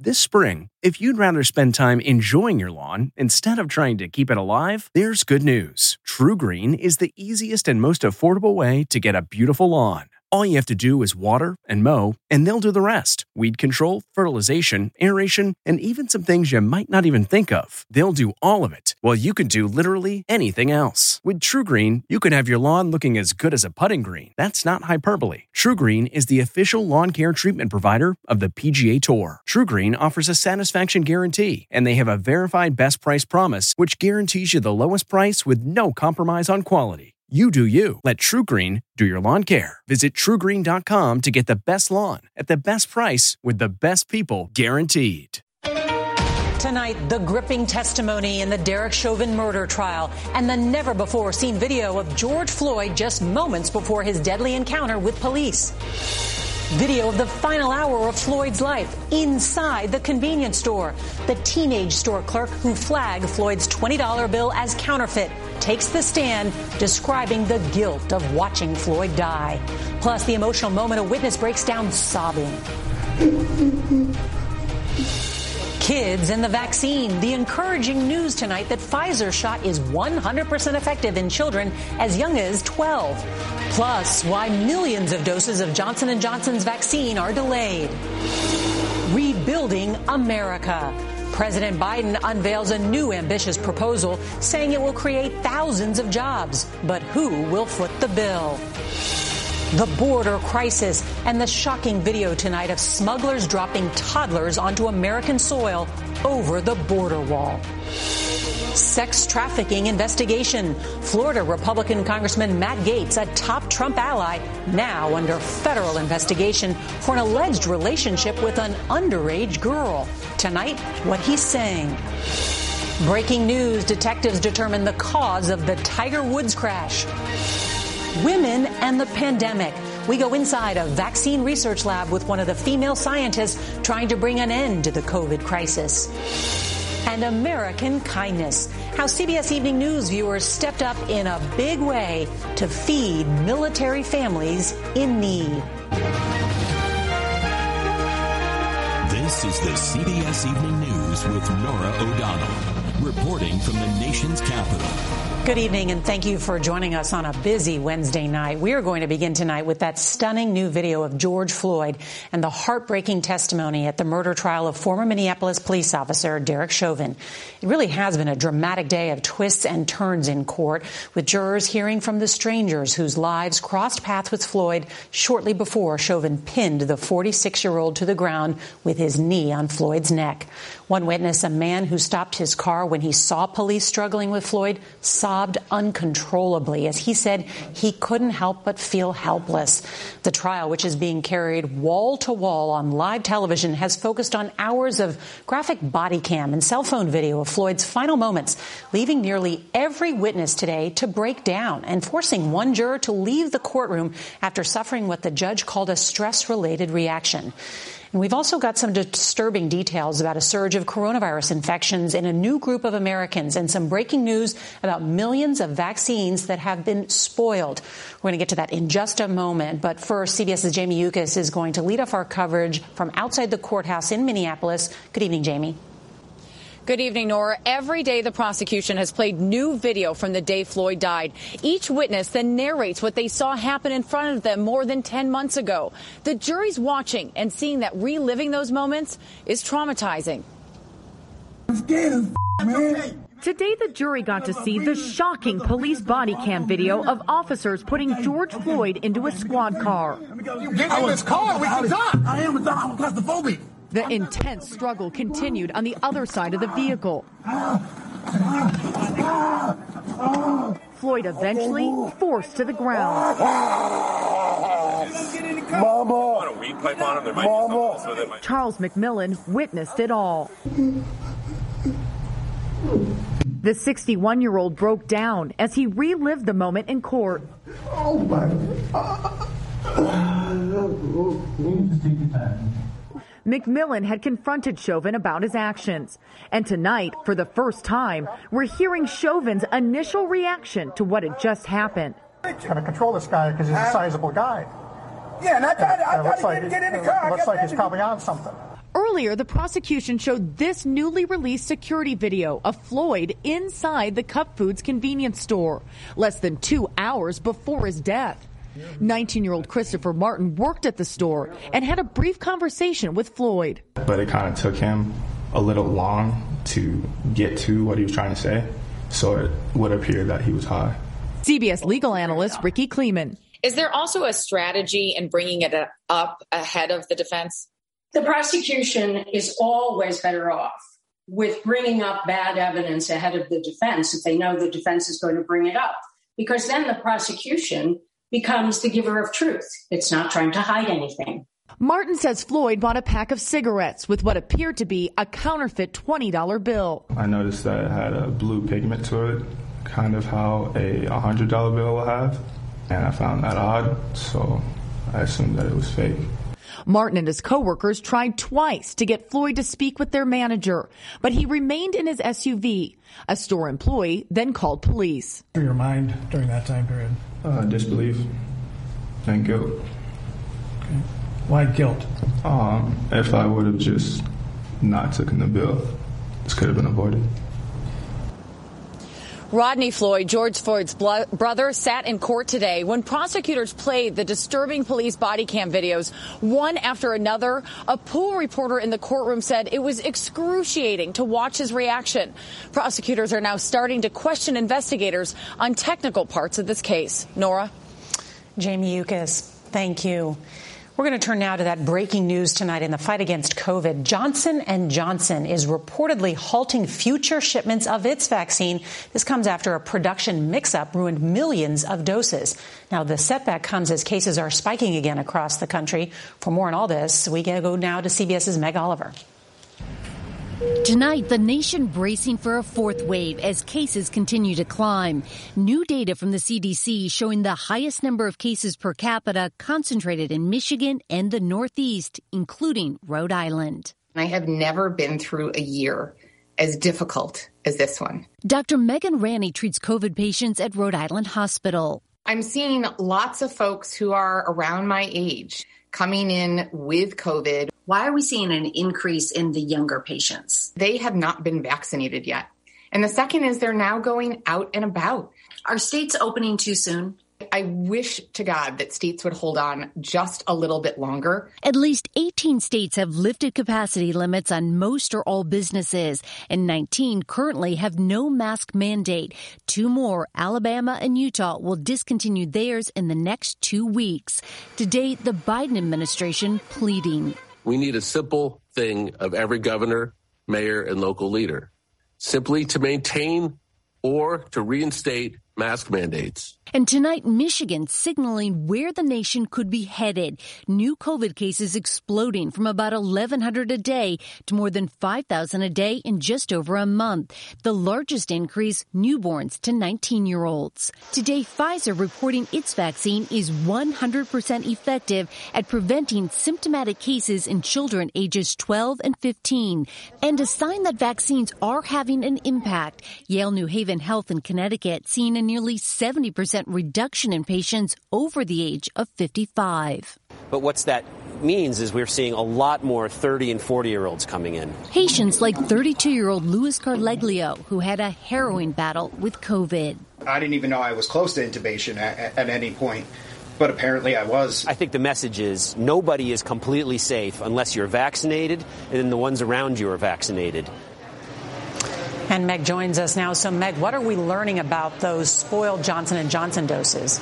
This spring, if you'd rather spend time enjoying your lawn instead of trying to keep it alive, there's good news. TruGreen is the easiest and most affordable way to get a beautiful lawn. All you have to do is water and mow, and they'll do the rest. Weed control, fertilization, aeration, and even some things you might not even think of. They'll do all of it, while you can do literally anything else. With TruGreen, you can have your lawn looking as good as a putting green. That's not hyperbole. TruGreen is the official lawn care treatment provider of the PGA Tour. TruGreen offers a satisfaction guarantee, and they have a verified best price promise, which guarantees you the lowest price with no compromise on quality. You do you. Let TruGreen do your lawn care. Visit TruGreen.com to get the best lawn at the best price with the best people guaranteed. Tonight, the gripping testimony in the Derek Chauvin murder trial and the never-before-seen video of George Floyd just moments before his deadly encounter with police. Video of the final hour of Floyd's life inside the convenience store. The teenage store clerk who flagged Floyd's $20 bill as counterfeit takes the stand, describing the guilt of watching Floyd die. Plus, the emotional moment a witness breaks down sobbing. Kids and the vaccine. The encouraging news tonight that Pfizer shot is 100% effective in children as young as 12. Plus, why millions of doses of Johnson & Johnson's vaccine are delayed. Rebuilding America. President Biden unveils a new ambitious proposal saying it will create thousands of jobs. But who will foot the bill? The border crisis and the shocking video tonight of smugglers dropping toddlers onto American soil over the border wall. Sex trafficking investigation. Florida Republican Congressman Matt Gaetz, a top Trump ally, now under federal investigation for an alleged relationship with an underage girl. Tonight, what he's saying. Breaking news. Detectives determine the cause of the Tiger Woods crash. Women and the pandemic. We go inside a vaccine research lab with one of the female scientists trying to bring an end to the COVID crisis. And American kindness. How CBS Evening News viewers stepped up in a big way to feed military families in need. This is the CBS Evening News with Norah O'Donnell, reporting from the nation's capital. Good evening, and thank you for joining us on a busy Wednesday night. We are going to begin tonight with that stunning new video of George Floyd and the heartbreaking testimony at the murder trial of former Minneapolis police officer Derek Chauvin. It really has been a dramatic day of twists and turns in court, with jurors hearing from the strangers whose lives crossed paths with Floyd shortly before Chauvin pinned the 46-year-old to the ground with his knee on Floyd's neck. One witness, a man who stopped his car when he saw police struggling with Floyd, sobbed uncontrollably as he said he couldn't help but feel helpless. The trial, which is being carried wall to wall on live television, has focused on hours of graphic body cam and cell phone video of Floyd's final moments, leaving nearly every witness today to break down and forcing one juror to leave the courtroom after suffering what the judge called a stress-related reaction. And we've also got some disturbing details about a surge of coronavirus infections in a new group of Americans and some breaking news about millions of vaccines that have been spoiled. We're going to get to that in just a moment. But first, CBS's Jamie Yuccas is going to lead off our coverage from outside the courthouse in Minneapolis. Good evening, Jamie. Good evening, Nora. Every day the prosecution has played new video from the day Floyd died. Each witness then narrates what they saw happen in front of them more than 10 months ago. The jury's watching and seeing that reliving those moments is traumatizing. I'm scared as man. Today, the jury got to see the shocking police body cam video of officers putting George Floyd into a squad car. Get in this car, we can talk. I am claustrophobic. The intense struggle continued on the other side of the vehicle. Floyd eventually forced to the ground. Mama. Charles McMillan witnessed it all. The 61-year-old broke down as he relived the moment in court. Oh, my God. McMillan had confronted Chauvin about his actions. And tonight, for the first time, we're hearing Chauvin's initial reaction to what had just happened. I'm trying to control this guy because he's a sizable guy. Yeah, and I tried to get in the car. Looks like he's probably on something. Earlier, the prosecution showed this newly released security video of Floyd inside the Cup Foods convenience store, less than 2 hours before his death. 19-year-old Christopher Martin worked at the store and had a brief conversation with Floyd. But it kind of took him a little long to get to what he was trying to say, so it would appear that he was high. CBS legal analyst Ricky Kleeman. Is there also a strategy in bringing it up ahead of the defense? The prosecution is always better off with bringing up bad evidence ahead of the defense if they know the defense is going to bring it up, because then the prosecution becomes the giver of truth. It's not trying to hide anything. Martin says Floyd bought a pack of cigarettes with what appeared to be a counterfeit $20 bill. I noticed that it had a blue pigment to it, kind of how a $100 bill will have, and I found that odd, so I assumed that it was fake. Martin and his coworkers tried twice to get Floyd to speak with their manager, but he remained in his SUV. A store employee then called police. Your mind during that time period? Disbelief and guilt. Okay. Why guilt? If I would have just not taken the bill, this could have been avoided. Rodney Floyd, George Floyd's brother, sat in court today when prosecutors played the disturbing police body cam videos, one after another. A pool reporter in the courtroom said it was excruciating to watch his reaction. Prosecutors are now starting to question investigators on technical parts of this case. Nora? Jamie Yukas, thank you. We're going to turn now to that breaking news tonight in the fight against COVID. Johnson & Johnson is reportedly halting future shipments of its vaccine. This comes after a production mix-up ruined millions of doses. Now, the setback comes as cases are spiking again across the country. For more on all this, we go now to CBS's Meg Oliver. Tonight, the nation bracing for a fourth wave as cases continue to climb. New data from the CDC showing the highest number of cases per capita concentrated in Michigan and the Northeast, including Rhode Island. I have never been through a year as difficult as this one. Dr. Megan Ranney treats COVID patients at Rhode Island Hospital. I'm seeing lots of folks who are around my age coming in with COVID. Why are we seeing an increase in the younger patients? They have not been vaccinated yet. And the second is they're now going out and about. Are states opening too soon? I wish to God that states would hold on just a little bit longer. At least 18 states have lifted capacity limits on most or all businesses, and 19 currently have no mask mandate. 2 more, Alabama and Utah, will discontinue theirs in the next 2 weeks. Today, the Biden administration pleading. We need a simple thing of every governor, mayor, and local leader, simply to maintain or to reinstate mask mandates. And tonight, Michigan signaling where the nation could be headed. New COVID cases exploding from about 1,100 a day to more than 5,000 a day in just over a month. The largest increase, newborns to 19-year-olds. Today, Pfizer reporting its vaccine is 100% effective at preventing symptomatic cases in children ages 12 and 15. And a sign that vaccines are having an impact. Yale New Haven Health in Connecticut seeing a nearly 70% reduction in patients over the age of 55. But what's that means is we're seeing a lot more 30 and 40-year-olds coming in. Patients like 32-year-old Louis Carleglio, who had a harrowing battle with COVID. I didn't even know I was close to intubation at any point, but apparently I was. I think the message is nobody is completely safe unless you're vaccinated and then the ones around you are vaccinated. And Meg joins us now. So, Meg, what are we learning about those spoiled Johnson & Johnson doses?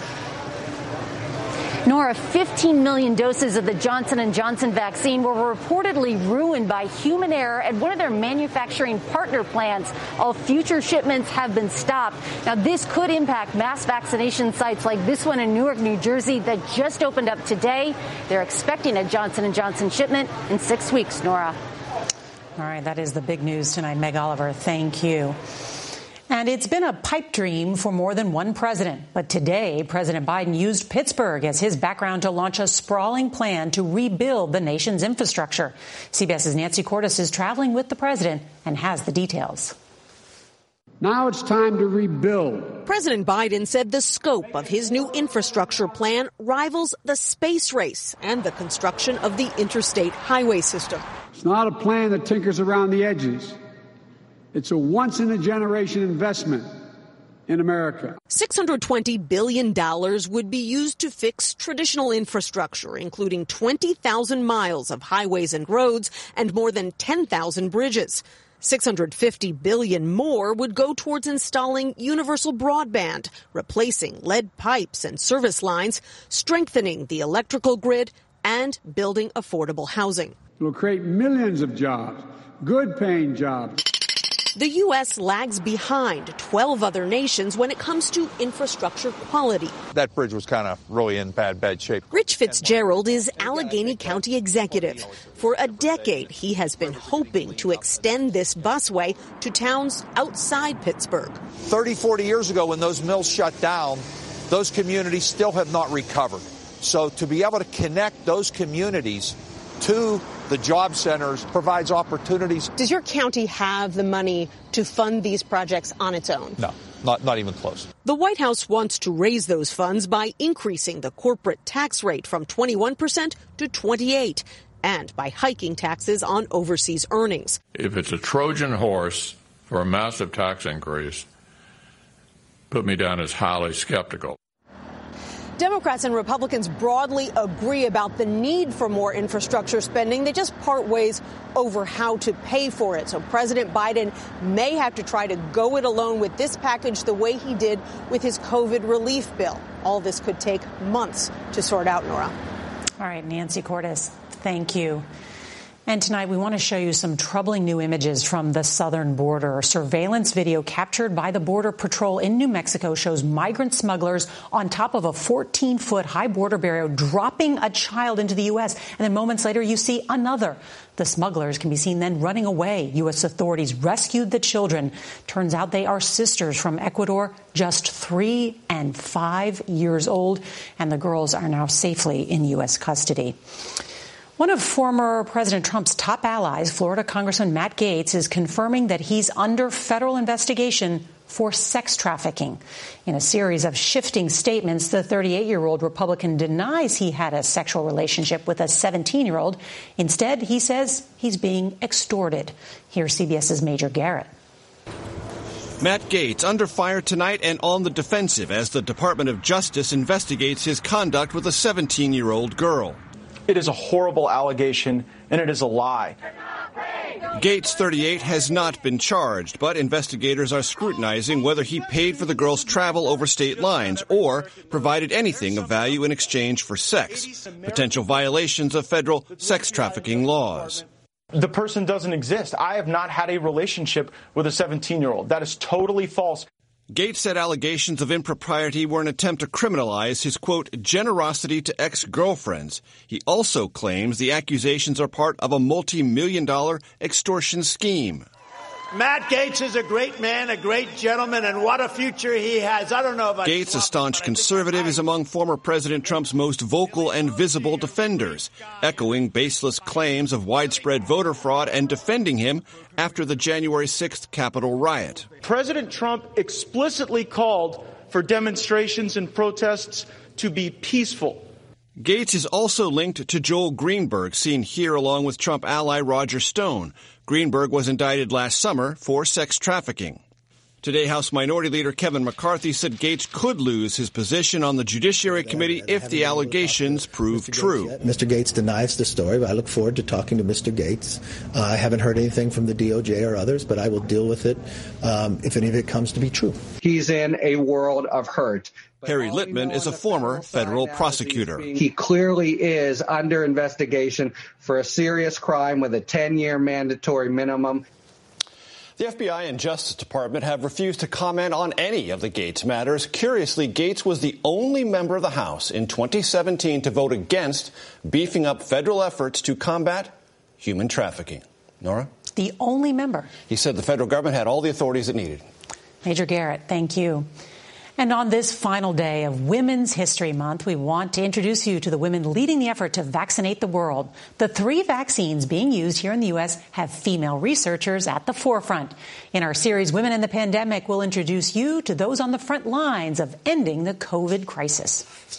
Nora, 15 million doses of the Johnson & Johnson vaccine were reportedly ruined by human error at one of their manufacturing partner plants. All future shipments have been stopped. Now, this could impact mass vaccination sites like this one in Newark, New Jersey, that just opened up today. They're expecting a Johnson & Johnson shipment in 6 weeks, Nora. All right, that is the big news tonight. Meg Oliver, thank you. And it's been a pipe dream for more than one president. But today, President Biden used Pittsburgh as his background to launch a sprawling plan to rebuild the nation's infrastructure. CBS's Nancy Cordes is traveling with the president and has the details. Now it's time to rebuild. President Biden said the scope of his new infrastructure plan rivals the space race and the construction of the interstate highway system. It's not a plan that tinkers around the edges. It's a once-in-a-generation investment in America. $620 billion would be used to fix traditional infrastructure, including 20,000 miles of highways and roads and more than 10,000 bridges. $650 billion more would go towards installing universal broadband, replacing lead pipes and service lines, strengthening the electrical grid, and building affordable housing. It will create millions of jobs, good-paying jobs. The U.S. lags behind 12 other nations when it comes to infrastructure quality. That bridge was kind of really in bad shape. Rich Fitzgerald is Allegheny County executive. For a decade, he has been hoping to extend this busway to towns outside Pittsburgh. 30, 40 years ago, when those mills shut down, those communities still have not recovered. So to be able to connect those communities to the job centers provides opportunities. Does your county have the money to fund these projects on its own? No, not even close. The White House wants to raise those funds by increasing the corporate tax rate from 21% to 28%, and by hiking taxes on overseas earnings. If it's a Trojan horse for a massive tax increase, put me down as highly skeptical. Democrats and Republicans broadly agree about the need for more infrastructure spending. They just part ways over how to pay for it. So President Biden may have to try to go it alone with this package the way he did with his COVID relief bill. All this could take months to sort out, Nora. All right, Nancy Cordes, thank you. And tonight we want to show you some troubling new images from the southern border. Surveillance video captured by the Border Patrol in New Mexico shows migrant smugglers on top of a 14-foot high border barrier dropping a child into the U.S. And then moments later you see another. The smugglers can be seen then running away. U.S. authorities rescued the children. Turns out they are sisters from Ecuador, just 3 and 5 years old. And the girls are now safely in U.S. custody. One of former President Trump's top allies, Florida Congressman Matt Gaetz, is confirming that he's under federal investigation for sex trafficking. In a series of shifting statements, the 38-year-old Republican denies he had a sexual relationship with a 17-year-old. Instead, he says he's being extorted. Here's CBS's Major Garrett. Matt Gaetz under fire tonight and on the defensive as the Department of Justice investigates his conduct with a 17-year-old girl. It is a horrible allegation, and it is a lie. Gaetz, 38, has not been charged, but investigators are scrutinizing whether he paid for the girl's travel over state lines or provided anything of value in exchange for sex, potential violations of federal sex trafficking laws. The person doesn't exist. I have not had a relationship with a 17-year-old. That is totally false. Gaetz said allegations of impropriety were an attempt to criminalize his, quote, generosity to ex-girlfriends. He also claims the accusations are part of a multi-million-dollar extortion scheme. Matt Gaetz is a great man, a great gentleman, and what a future he has. I don't know about Gaetz, a staunch conservative, is among former President Trump's most vocal and visible defenders, echoing baseless claims of widespread voter fraud and defending him after the January 6th Capitol riot. President Trump explicitly called for demonstrations and protests to be peaceful. Gaetz is also linked to Joel Greenberg, seen here along with Trump ally Roger Stone. Greenberg was indicted last summer for sex trafficking. Today, House Minority Leader Kevin McCarthy said Gaetz could lose his position on the Judiciary Committee if the allegations prove true. Mr. Gaetz denies the story, but I look forward to talking to Mr. Gaetz. I haven't heard anything from the DOJ or others, but I will deal with it if any of it comes to be true. He's in a world of hurt. Harry Littman is a former federal prosecutor. He clearly is under investigation for a serious crime with a 10-year mandatory minimum. The FBI and Justice Department have refused to comment on any of the Gaetz matters. Curiously, Gaetz was the only member of the House in 2017 to vote against beefing up federal efforts to combat human trafficking. Nora? The only member. He said the federal government had all the authorities it needed. Major Garrett, thank you. And on this final day of Women's History Month, we want to introduce you to the women leading the effort to vaccinate the world. The 3 vaccines being used here in the U.S. have female researchers at the forefront. In our series, Women in the Pandemic, we'll introduce you to those on the front lines of ending the COVID crisis.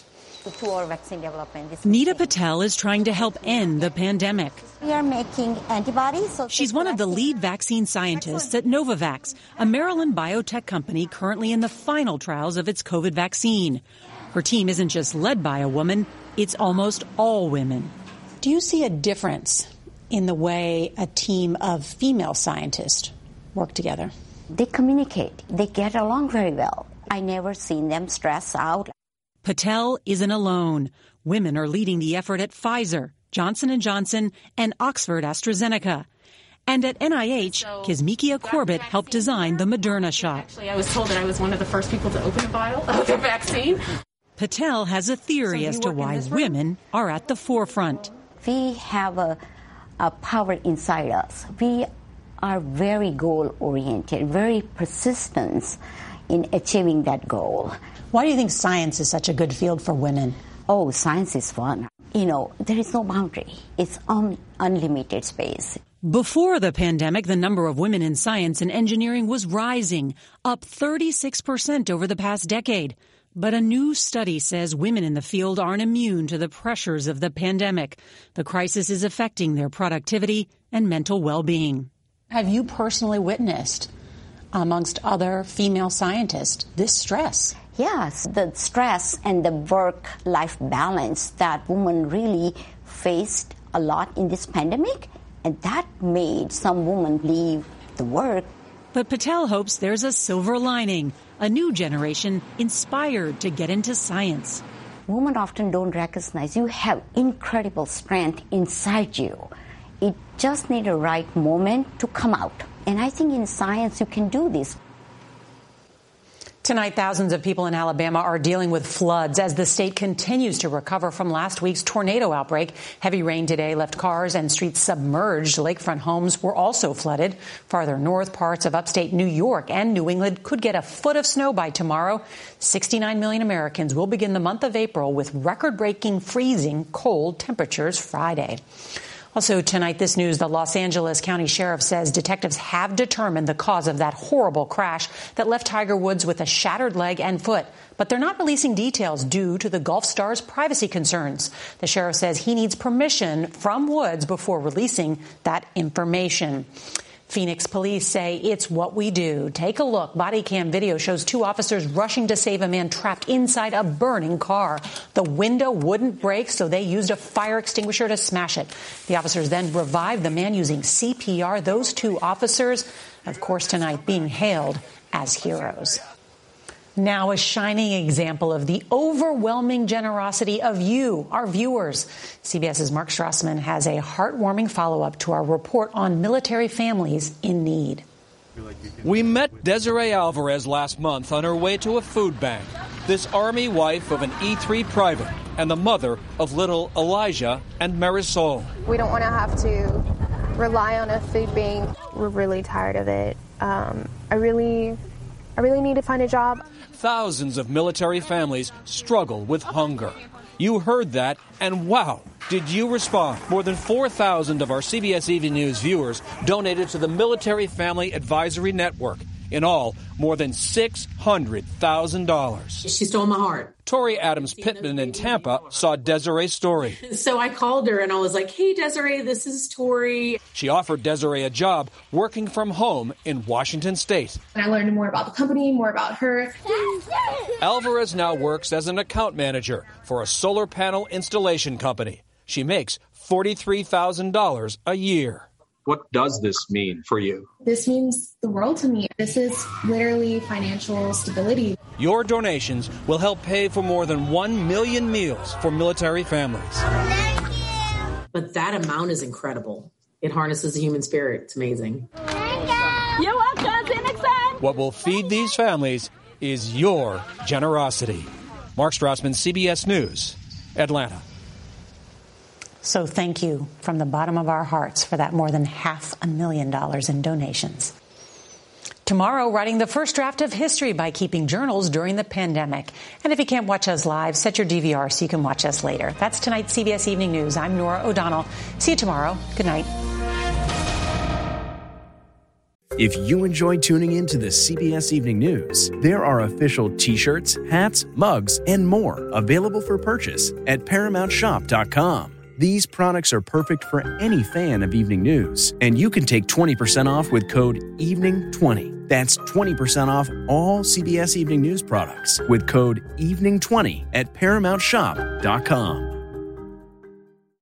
to our vaccine development. Nita Patel is trying to help end the pandemic. We are making antibodies. She's one of the lead vaccine scientists at Novavax, a Maryland biotech company currently in the final trials of its COVID vaccine. Her team isn't just led by a woman, it's almost all women. Do you see a difference in the way a team of female scientists work together? They communicate. They get along very well. I never seen them stress out. Patel isn't alone. Women are leading the effort at Pfizer, Johnson & Johnson, and Oxford AstraZeneca. And at NIH, Kizzmekia Corbett helped design the Moderna shot. Actually, I was told that I was one of the first people to open a vial of the vaccine. Patel has a theory as to why women are at the forefront. We have a power inside us. We are very goal-oriented, very persistent in achieving that goal. Why do you think science is such a good field for women? Oh, science is fun. There is no boundary. It's unlimited space. Before the pandemic, the number of women in science and engineering was rising, up 36% over the past decade. But a new study says women in the field aren't immune to the pressures of the pandemic. The crisis is affecting their productivity and mental well-being. Have you personally witnessed, amongst other female scientists, this stress? Yes, the stress and the work-life balance that women really faced a lot in this pandemic, and that made some women leave the work. But Patel hopes there's a silver lining, a new generation inspired to get into science. Women often don't recognize you have incredible strength inside you. It just needs a right moment to come out. And I think in science you can do this. Tonight, thousands of people in Alabama are dealing with floods as the state continues to recover from last week's tornado outbreak. Heavy rain today left cars and streets submerged. Lakefront homes were also flooded. Farther north, parts of upstate New York and New England could get a foot of snow by tomorrow. 69 million Americans will begin the month of April with record-breaking freezing cold temperatures Friday. Also tonight, this news, the Los Angeles County Sheriff says detectives have determined the cause of that horrible crash that left Tiger Woods with a shattered leg and foot. But they're not releasing details due to the golf star's privacy concerns. The sheriff says he needs permission from Woods before releasing that information. Phoenix police say it's what we do. Take a look. Body cam video shows two officers rushing to save a man trapped inside a burning car. The window wouldn't break, so they used a fire extinguisher to smash it. The officers then revived the man using CPR. Those two officers, of course, tonight being hailed as heroes. Now a shining example of the overwhelming generosity of you, our viewers. CBS's Mark Strassman has a heartwarming follow-up to our report on military families in need. We met Desiree Alvarez last month on her way to a food bank. This Army wife of an E3 private and the mother of little Elijah and Marisol. We don't want to have to rely on a food bank. We're really tired of it. I really need to find a job. Thousands of military families struggle with hunger. You heard that, and wow, did you respond? More than 4,000 of our CBS Evening News viewers donated to the Military Family Advisory Network. In all, more than $600,000. She stole my heart. Tori Adams Pittman in Tampa saw Desiree's story. So I called her and I was like, hey, Desiree, this is Tori. She offered Desiree a job working from home in Washington State. And I learned more about the company, more about her. Alvarez now works as an account manager for a solar panel installation company. She makes $43,000 a year. What does this mean for you? This means the world to me. This is literally financial stability. Your donations will help pay for more than 1 million meals for military families. But that amount is incredible. It harnesses the human spirit. It's amazing. You're welcome, What will feed these families is your generosity. Mark Strassman, CBS News, Atlanta. So thank you from the bottom of our hearts for that more than $500,000 in donations. Tomorrow, writing the first draft of history by keeping journals during the pandemic. And if you can't watch us live, set your DVR so you can watch us later. That's tonight's CBS Evening News. I'm Norah O'Donnell. See you tomorrow. Good night. If you enjoy tuning in to the CBS Evening News, there are official t-shirts, hats, mugs, and more available for purchase at ParamountShop.com. These products are perfect for any fan of evening news, and you can take 20% off with code EVENING20. That's 20% off all CBS Evening News products with code EVENING20 at ParamountShop.com.